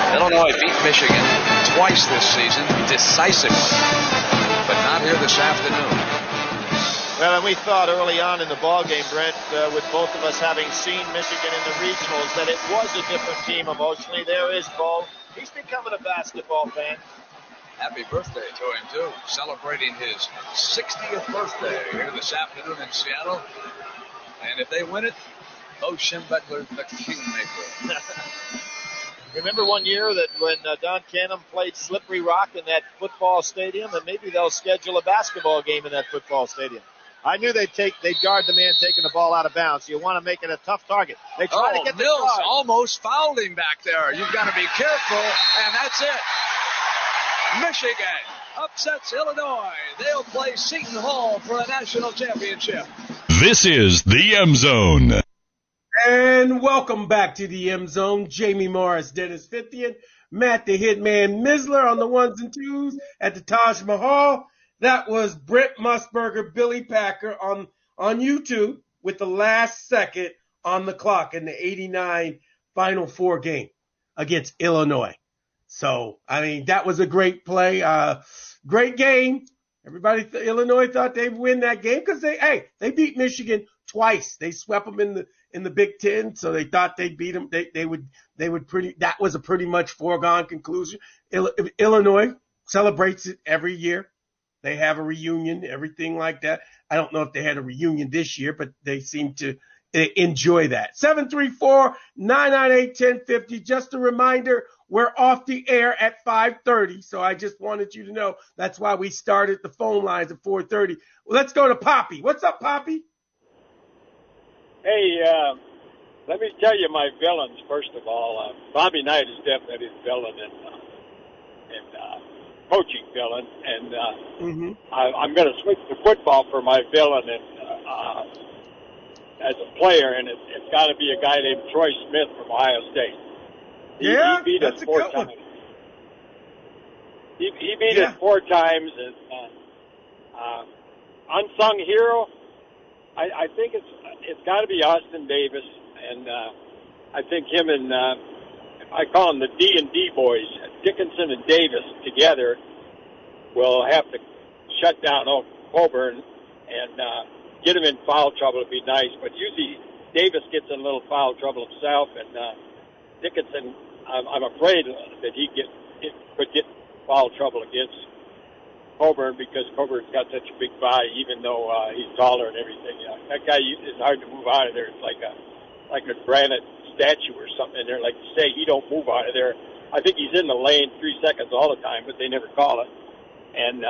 Illinois beat Michigan twice this season, decisively, but not here this afternoon. Well, and we thought early on in the ballgame, Brent, with both of us having seen Michigan in the regionals, that it was a different team emotionally. There is Bo. He's becoming a basketball fan. Happy birthday to him, too. Celebrating his 60th birthday here this afternoon in Seattle. And if they win it, Bo Schembechler, the kingmaker. Remember one year that when Don Canham played Slippery Rock in that football stadium, and maybe they'll schedule a basketball game in that football stadium. I knew they'd guard the man taking the ball out of bounds. You want to make it a tough target. They try to get the Mills guard. Almost fouled him back there. You've got to be careful, and that's it. Michigan upsets Illinois. They'll play Seton Hall for a national championship. This is the M Zone. And welcome back to the M Zone. Jamie Morris, Dennis Fithian, Matt the Hitman Misler on the ones and twos at the Taj Mahal. That was Brent Musburger, Billy Packer on YouTube with the last second on the clock in the 89 Final Four game against Illinois. So, I mean, that was a great play. Great game. Everybody, Illinois thought they'd win that game because they beat Michigan twice. They swept them in the Big Ten, so they thought they'd beat them. They would that was a pretty much foregone conclusion. Illinois celebrates it every year. They have a reunion, everything like that. I don't know if they had a reunion this year, but they seem to enjoy that. 734-998-1050. Just a reminder, we're off the air at 5:30, so I just wanted you to know that's why we started the phone lines at 4:30. Well, let's go to Poppy. What's up, Poppy? Hey, let me tell you my villains, first of all. Bobby Knight is definitely a villain and coaching villain, and I'm going to switch to football for my villain and as a player, and it's got to be a guy named Troy Smith from Ohio State. He beat us 4 times. He beat us 4 times, and unsung hero, I think it's got to be Austin Davis, and I think him and I call them the D&D boys, Dickinson and Davis together will have to shut down Coburn and get him in foul trouble. Would be nice, but usually Davis gets in a little foul trouble himself, and Dickinson, I'm afraid that he could get foul trouble against Coburn because Coburn's got such a big body, even though he's taller and everything. That guy is hard to move out of there. It's like a granite statue or something in there. Like you say, he don't move out of there. I think he's in the lane 3 seconds all the time, but they never call it. And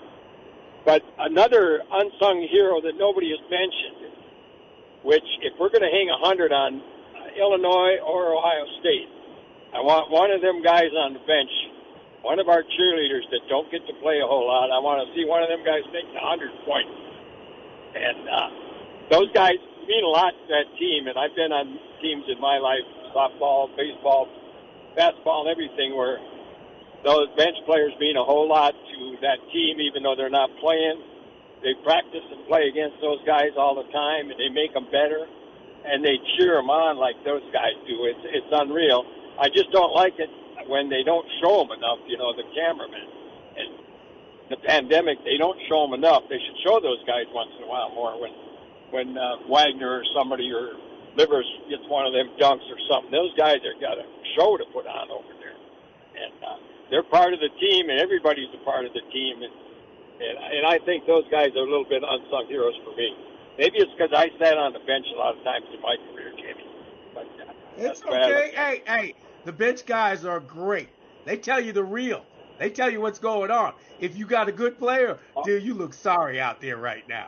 but another unsung hero that nobody has mentioned, which if we're going to hang 100 on Illinois or Ohio State, I want one of them guys on the bench, one of our cheerleaders that don't get to play a whole lot. I want to see one of them guys make 100 points. And those guys mean a lot to that team, and I've been on teams in my life, softball, baseball, basketball, and everything, where those bench players mean a whole lot to that team, even though they're not playing. They practice and play against those guys all the time, and they make them better, and they cheer them on like those guys do. It's unreal. I just don't like it when they don't show them enough, the cameramen. And the pandemic, they don't show them enough. They should show those guys once in a while more when Wagner or somebody or Livers gets one of them dunks or something. Those guys have got a show to put on over there. And they're part of the team, and everybody's a part of the team. And I think those guys are a little bit unsung heroes for me. Maybe it's because I sat on the bench a lot of times in my career, Jamie. But it's okay. Hey, the bench guys are great. They tell you the real. They tell you what's going on. If you got a good player, dude, you look sorry out there right now.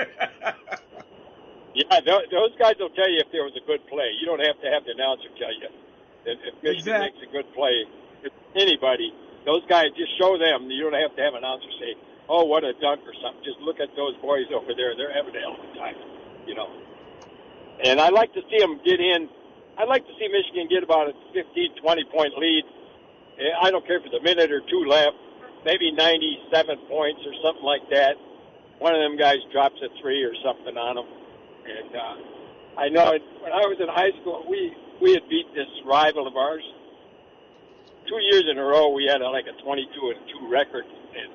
Yeah, those guys will tell you if there was a good play. You don't have to have the announcer tell you. If Michigan makes a good play, if anybody, those guys, just show them. You don't have to have an announcer say, oh, what a dunk or something. Just look at those boys over there. They're having a hell of a time, And I'd like to see them get in. I'd like to see Michigan get about a 15, 20-point lead. I don't care if it's a minute or 2 left, maybe 97 points or something like that. One of them guys drops a 3 or something on them. And I know when I was in high school, we had beat this rival of ours. 2 years in a row we had like a 22-2 record, and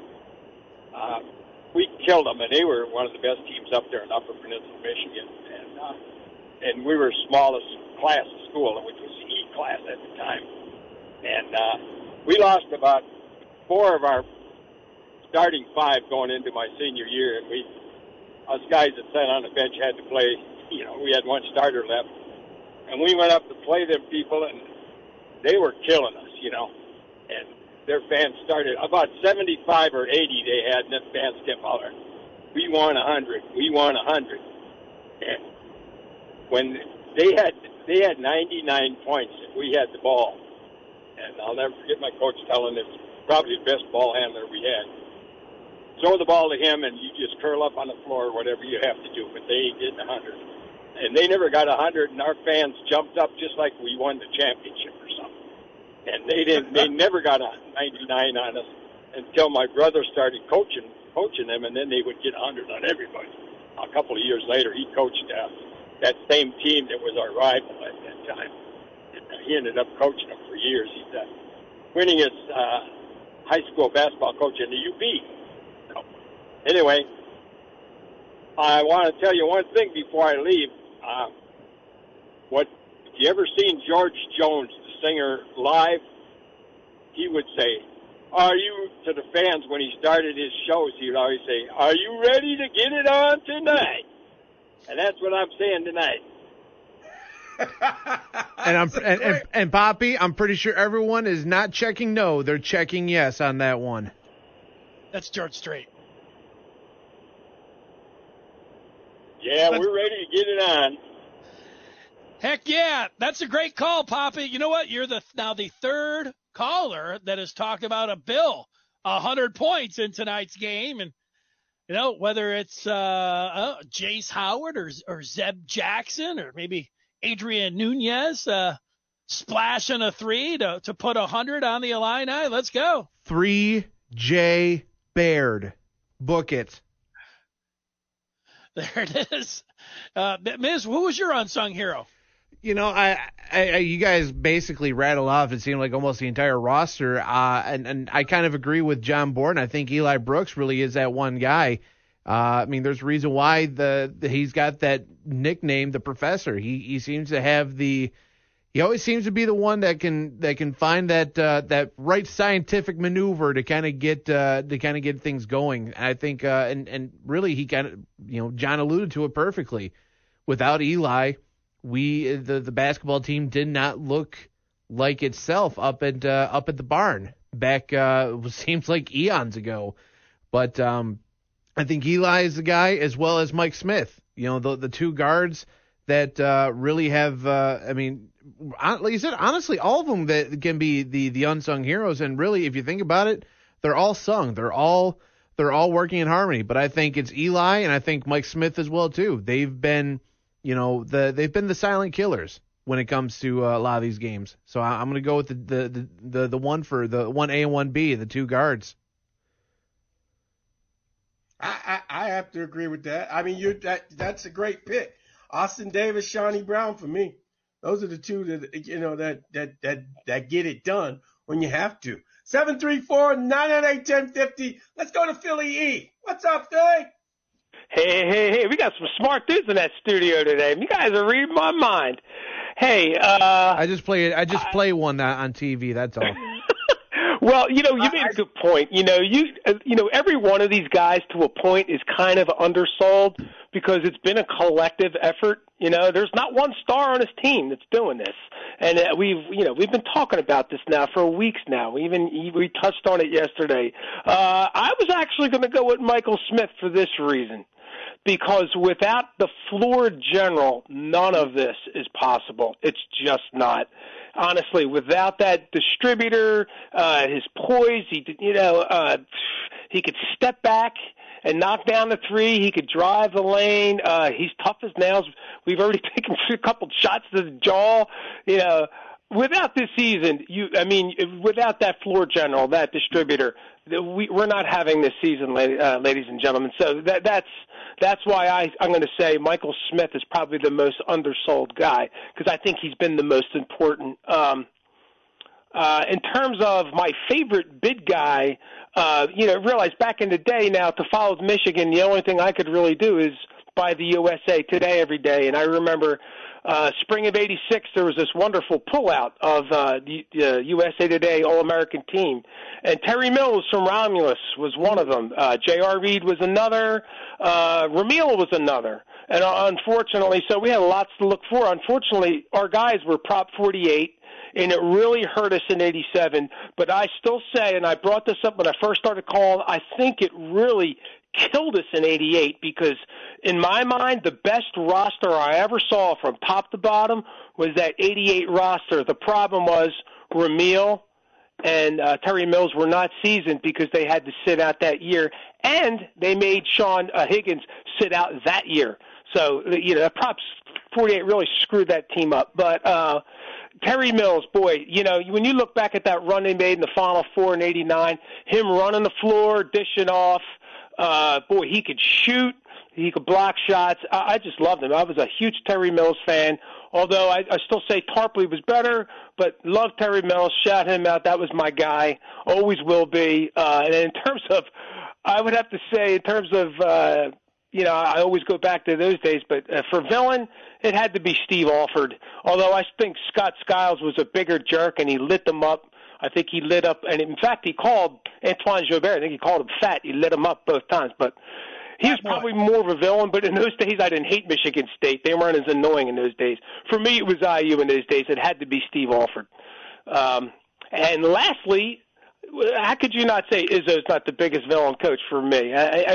we killed them, and they were one of the best teams up there in Upper Peninsula, Michigan, and we were smallest class of school, which was the E class at the time, and we lost about 4 of our starting 5 going into my senior year, and us guys that sat on the bench had to play. We had one starter left, and we went up to play them people, and they were killing us, and their fans started about 75 or 80 they had, and the fans kept hollering, "We won 100, we won 100," and when they had 99 points, and we had the ball, and I'll never forget my coach telling us probably the best ball handler we had. Throw the ball to him, and you just curl up on the floor, whatever you have to do. But they ain't getting 100, and they never got 100. And our fans jumped up just like we won the championship or something. And they didn't. They never got a 99 on us until my brother started coaching them, and then they would get 100 on everybody. A couple of years later, he coached that same team that was our rival at that time. And he ended up coaching them for years. He's the winningest high school basketball coach in the UP. Anyway, I want to tell you one thing before I leave. If you ever seen George Jones, the singer, live, he would say, to the fans when he started his shows, he would always say, "Are you ready to get it on tonight?" And that's what I'm saying tonight. And Poppy, I'm pretty sure everyone is not checking no, they're checking yes on that one. That's George Strait. Yeah, we're ready to get it on. Heck yeah, that's a great call, Poppy. You know what? You're now the third caller that has talked about a Bill 100 points in tonight's game, and whether it's Jace Howard or Zeb Jackson or maybe Adrian Nunez splashing a 3 to put 100 on the Illini. Let's go. 3J Baird, book it. There it is. Miz, who was your unsung hero? You guys basically rattle off, it seemed like almost the entire roster. And I kind of agree with John Borden. I think Eli Brooks really is that one guy. There's a reason why he's got that nickname, the Professor. He seems to have he always seems to be the one that can find that right scientific maneuver to kind of get things going. I think and really he kind of John alluded to it perfectly. Without Eli, the basketball team did not look like itself up at the barn back seems like eons ago. But I think Eli is the guy, as well as Mike Smith. The two guards that really have. Like you said, honestly, all of them that can be the unsung heroes. And really, if you think about it, they're all sung. They're all working in harmony. But I think it's Eli, and I think Mike Smith as well too. They've been, they've been the silent killers when it comes to a lot of these games. So I'm going to go with the one for the 1A and 1B, the two guards. I have to agree with that. That's a great pick. Austin Davis, Shawnee Brown for me. Those are the two that get it done when you have to. 734-998-1050. Let's go to Philly E. What's up, Philly? Hey, we got some smart dudes in that studio today. You guys are reading my mind. Hey, I just play one on TV, that's all. Well, you made a good point. Every one of these guys to a point is kind of undersold because it's been a collective effort. There's not one star on his team that's doing this. And we've been talking about this now for weeks now. We touched on it yesterday. I was actually going to go with Michael Smith for this reason. Because without the floor general, none of this is possible. It's just not. Honestly, without that distributor, his poise, he could step back and knock down the 3. He could drive the lane. He's tough as nails. We've already taken a couple shots to the jaw. Without this season, without that floor general, that distributor, we're not having this season, ladies and gentlemen. So that's why I'm going to say Michael Smith is probably the most undersold guy because I think he's been the most important In terms of my favorite bid guy, realize back in the day now to follow Michigan, the only thing I could really do is buy the USA Today every day. And I remember spring of '86, there was this wonderful pullout of the USA Today All-American team. And Terry Mills from Romulus was one of them. J.R. Reed was another. Ramil was another. And unfortunately, so we had lots to look for. Unfortunately, our guys were Prop 48. And it really hurt us in '87. But I still say, and I brought this up when I first started calling, I think it really killed us in '88 because, in my mind, the best roster I ever saw from top to bottom was that '88 roster. The problem was Ramil and Terry Mills were not seasoned because they had to sit out that year, and they made Sean Higgins sit out that year. So, that Prop 48 really screwed that team up. But Terry Mills, boy, when you look back at that run they made in the Final Four in '89, him running the floor, dishing off, boy, he could shoot, he could block shots. I just loved him. I was a huge Terry Mills fan, although I still say Tarpley was better, but loved Terry Mills, shout him out. That was my guy, always will be. And in terms of, I would have to say, in terms of, I always go back to those days, but for villain, it had to be Steve Alford. Although I think Scott Skiles was a bigger jerk and he lit them up. I think he lit up, and in fact, he called Antoine Joubert. I think he called him fat. He lit him up both times. But he was probably more of a villain. But in those days, I didn't hate Michigan State. They weren't as annoying in those days. For me, it was IU in those days. It had to be Steve Alford. And lastly, how could you not say Izzo's not the biggest villain coach for me? I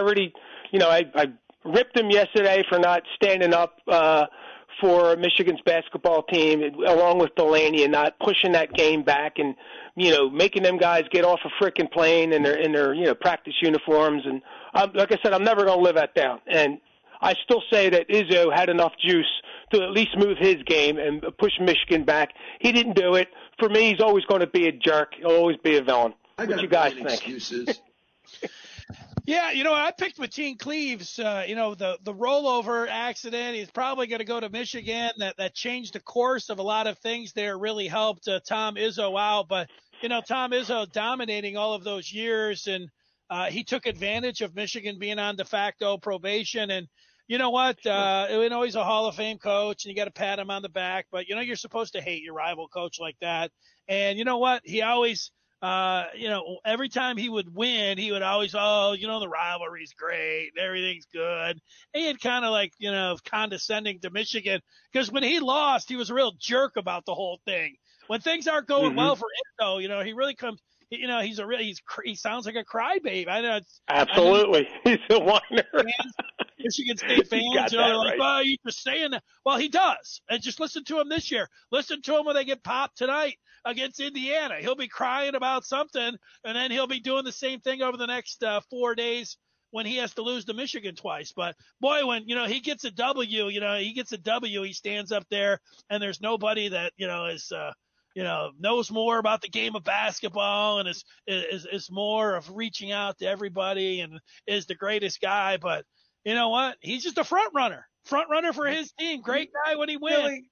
ripped him yesterday for not standing up for Michigan's basketball team, along with Delaney, and not pushing that game back, and making them guys get off a frickin' plane in their practice uniforms. And like I said, I'm never going to live that down. And I still say that Izzo had enough juice to at least move his game and push Michigan back. He didn't do it. For me, he's always going to be a jerk. He'll always be a villain. What you guys think? Excuses. Yeah, I picked Mateen Cleaves, the rollover accident. He's probably going to go to Michigan. That changed the course of a lot of things there, really helped Tom Izzo out. But, Tom Izzo dominating all of those years, and he took advantage of Michigan being on de facto probation. And you know what? He's a Hall of Fame coach, and you got to pat him on the back. But, you're supposed to hate your rival coach like that. And you know what? He always – every time he would win, he would always, the rivalry's great, everything's good. And he'd kind of condescending to Michigan, because when he lost, he was a real jerk about the whole thing. When things aren't going well for Izzo, he really comes, he sounds like a crybaby. I know. Absolutely. He's a whiner. Michigan State fans, they're like, well, you're just saying that. Well, he does. And just listen to him this year. Listen to him when they get popped tonight against Indiana. He'll be crying about something, and then he'll be doing the same thing over the next 4 days when he has to lose to Michigan twice. But, boy, when, he gets a W, he stands up there, and there's nobody that, knows more about the game of basketball and is more of reaching out to everybody and is the greatest guy. But, you know what? He's just a front runner for his team. Great guy when he wins.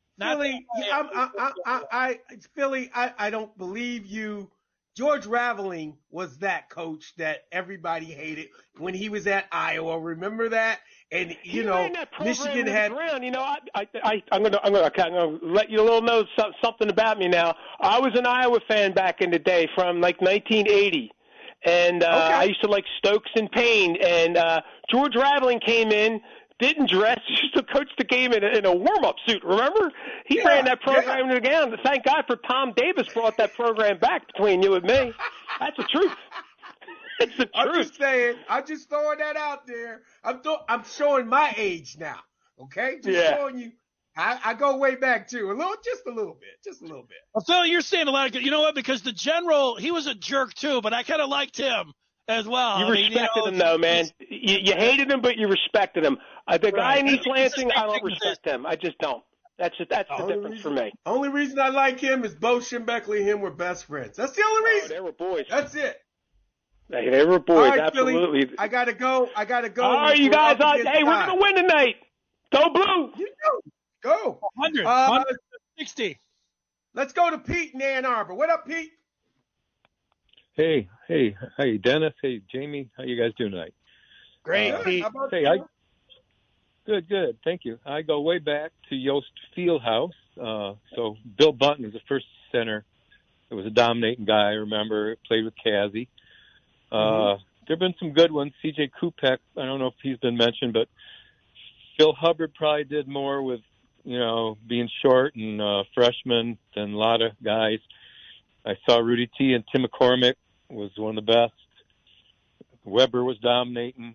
Philly, I don't believe you. George Raveling was that coach that everybody hated when he was at Iowa. Remember that? And Michigan had. I'm gonna let you know something about me now. I was an Iowa fan back in the day from 1980. And I used to like Stokes and Payne. And George Raveling came in, didn't dress, used to coach the game in a warm-up suit, remember? He ran that program to the ground. Thank God for Tom Davis brought that program back between you and me. That's the truth. It's the truth. I'm just saying. I'm just throwing that out there. I'm showing my age now, okay? Showing you. I go way back too, just a little bit. Well, Phil, you're saying a lot of good. You know what? Because the general, he was a jerk too, but I kind of liked him as well. You respected him though, man. You hated him, but you respected him. The guy in East Lansing, I don't respect him. I just don't. That's the difference for me. Only reason I like him is Bo Schembechler and him were best friends. That's the only reason. They were boys. That's it. They were boys, right, absolutely. Billy, I gotta go. All right, you guys. Hey, we're gonna win tonight. Go Blue. You know. Go. 160. Let's go to Pete in Ann Arbor. What up, Pete? Hey, Dennis. Hey, Jamie. How you guys doing tonight? Great, Pete. Hey, Good. Thank you. I go way back to Yost Fieldhouse. So Bill Bunton was the first center. It was a dominating guy. I remember. Played with Cassie. There have been some good ones. C.J. Kupek. I don't know if he's been mentioned, but Phil Hubbard probably did more with, being short and freshman than a lot of guys. I saw Rudy T. and Tim McCormick was one of the best. Weber was dominating.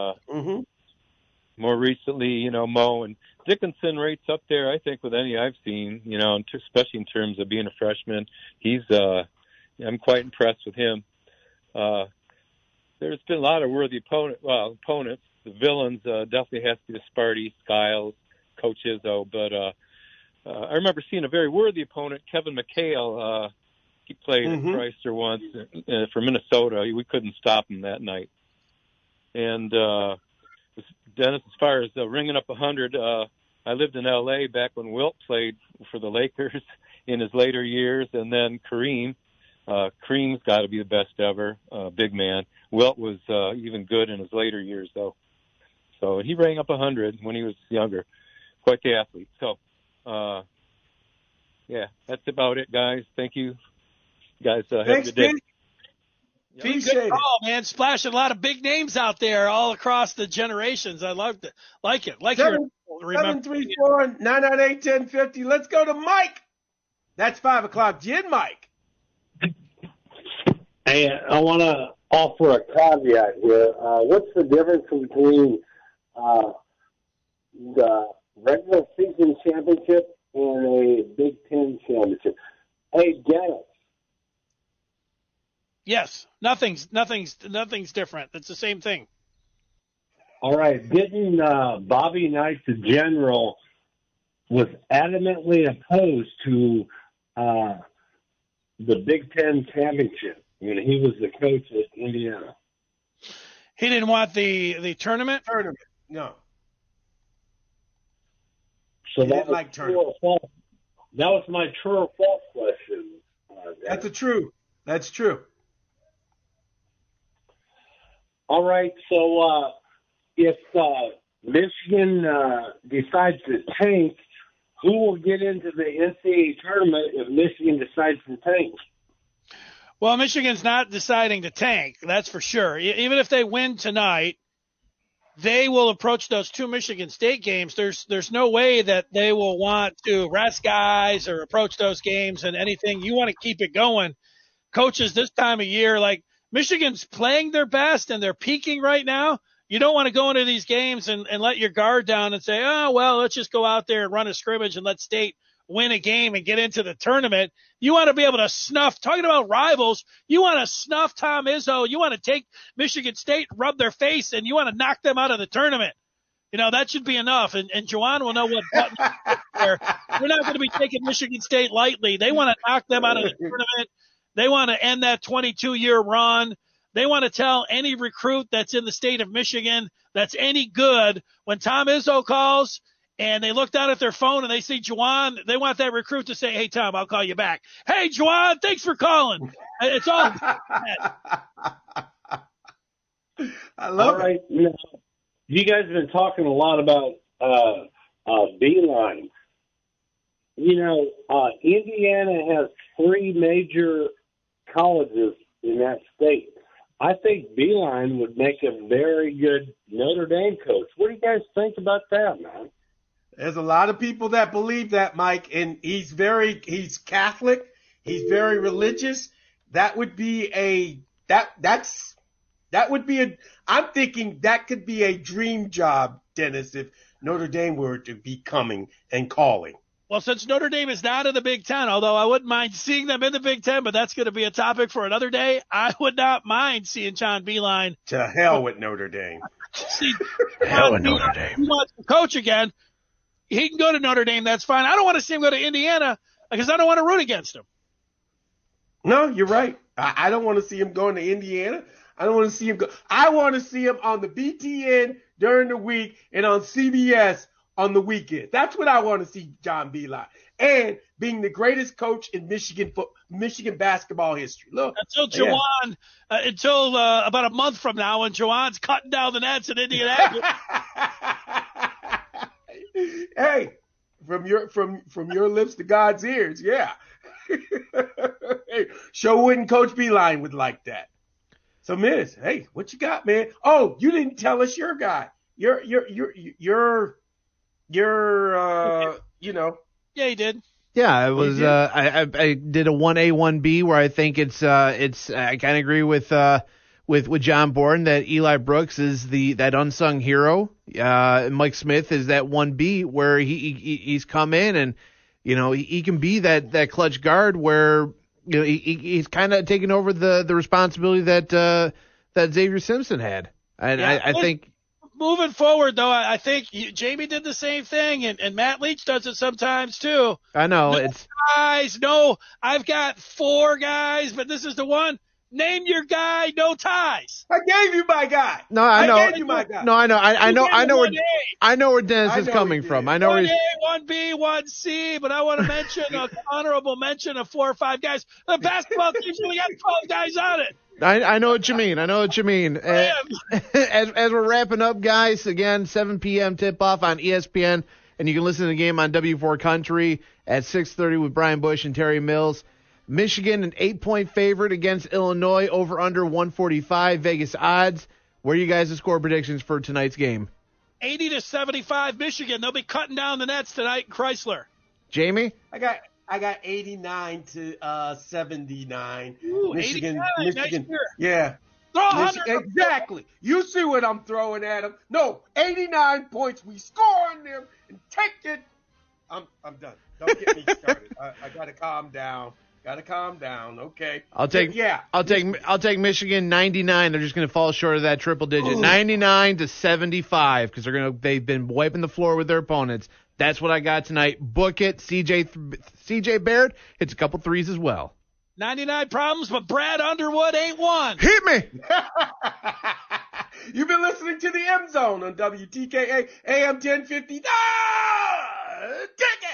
More recently, Mo and Dickinson rates up there, I think, with any I've seen, especially in terms of being a freshman. I'm quite impressed with him. There's been a lot of worthy opponents. The villains definitely has to be the Sparty, Skiles, Coach Izzo. But I remember seeing a very worthy opponent, Kevin McHale. He played at Chrysler once for Minnesota. We couldn't stop him that night. And Dennis, as far as ringing up 100, I lived in L.A. back when Wilt played for the Lakers in his later years, and then Kareem. Kareem's got to be the best ever, big man. Wilt was even good in his later years, though. So he rang up 100 when he was younger. Quite the athlete. So, that's about it, guys. Thank you. Guys, have a good day. Good call, man. Splashing a lot of big names out there all across the generations. I loved it. Like it. 734-998-1050. Let's go to Mike. That's 5 o'clock. Gin Mike. Hey, I want to offer a caveat here. What's the difference between the regular season championship and a Big Ten championship? Hey, Dennis. Yes, nothing's different. It's the same thing. All right. Didn't Bobby Knight, the general, was adamantly opposed to the Big Ten championship? He was the coach at Indiana. He didn't want the tournament? No. So that was true or false. That was my true or false question. That's true. All right, so if Michigan decides to tank, who will get into the NCAA tournament if Michigan decides to tank? Well, Michigan's not deciding to tank, that's for sure. Even if they win tonight, they will approach those two Michigan State games. There's no way that they will want to rest guys or approach those games and anything. You want to keep it going. Coaches this time of year, like Michigan's playing their best and they're peaking right now. You don't want to go into these games and let your guard down and say, oh, well, let's just go out there and run a scrimmage and let State win a game and get into the tournament. You want to be able to snuff, talking about rivals, you want to snuff Tom Izzo. You want to take Michigan State, rub their face, and you want to knock them out of the tournament. That should be enough. And Juwan will know what button there. We're not going to be taking Michigan State lightly. They want to knock them out of the tournament. They want to end that 22-year run. They want to tell any recruit that's in the state of Michigan that's any good, when Tom Izzo calls and they look down at their phone and they see Juwan, they want that recruit to say, hey, Tom, I'll call you back. Hey, Juwan, thanks for calling. It's all. I love it. Right. You guys have been talking a lot about Beeline. Indiana has 3 major colleges in that state. I think Beeline would make a very good Notre Dame coach. What do you guys think about that, man? There's a lot of people that believe that, Mike, and he's Catholic. He's very religious. I'm thinking that could be a dream job, Dennis, if Notre Dame were to be coming and calling. Well, since Notre Dame is not in the Big Ten, although I wouldn't mind seeing them in the Big Ten, but that's going to be a topic for another day, I would not mind seeing John Beeline. To hell with Notre Dame. Hell with Notre Dame. He wants to coach again. He can go to Notre Dame. That's fine. I don't want to see him go to Indiana because I don't want to root against him. No, you're right. I don't want to see him going to Indiana. I don't want to see him go. I want to see him on the BTN during the week and on CBS on the weekend. That's what I want to see John Beilein. And being the greatest coach in Michigan basketball history. Look. Until Juwan, until about a month from now when Juwan's cutting down the nets in Indianapolis. Hey, from your lips to God's ears, yeah. Hey, sure wouldn't Coach Beilein would like that. So, Miz, hey, what you got, man? Oh, you didn't tell us your guy. Your Yeah, he did. Yeah, it was. I did a 1A 1B where I think it's. I kind of agree with John Borden that Eli Brooks is that unsung hero. Mike Smith is that 1B where he's come in and he can be that clutch guard where he's kind of taken over the responsibility that Xavier Simpson had. And yeah, I think. Moving forward, though, I think Jamie did the same thing, and Matt Leach does it sometimes, too. I know. I've got 4 guys, but this is the one. Name your guy, no ties. I gave you my guy. No, I know. I gave you my guy. No, I know. I know where Dennis is coming from. I know 1A, 1B, 1C, but I want to mention an honorable mention of 4 or 5 guys. The basketball team's only got 12 guys on it. I know what you mean. As we're wrapping up, guys, again, 7 p.m. tip-off on ESPN, and you can listen to the game on W4 Country at 6:30 with Brian Bush and Terry Mills. Michigan, an 8-point favorite against Illinois, over/under 145 Vegas odds. What are you guys' score predictions for tonight's game? 80-75 Michigan. They'll be cutting down the nets tonight in Chrysler. Jamie? I got 89-79. Ooh, Michigan. 89, nice. Yeah. Throw 100. Exactly. You see what I'm throwing at them. No, 89 points. We score on them and take it. I'm done. Don't get me started. I gotta calm down. Okay. I'll take Michigan 99. They're just going to fall short of that triple digit. 99-75 because they've been wiping the floor with their opponents. That's what I got tonight. Book it. CJ Baird hits a couple threes as well. 99 problems, but Brad Underwood ain't one. Hit me. You've been listening to the M Zone on WTKA AM 1050. Take it.